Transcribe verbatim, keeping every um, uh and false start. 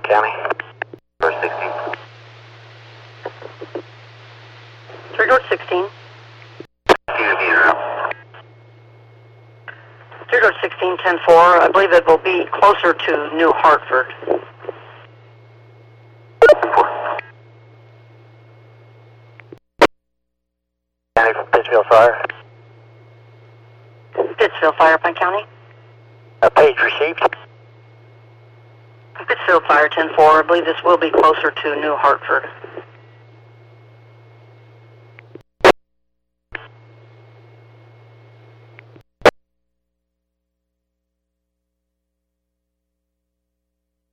County. First sixteen. three George sixteen. three George sixteen, ten four. I believe it will be closer to New Hartford. County from Pittsfield Fire. Pittsfield Fire, Pine County. A page received. Pittsfield Fire, ten four. I believe this will be closer to New Hartford.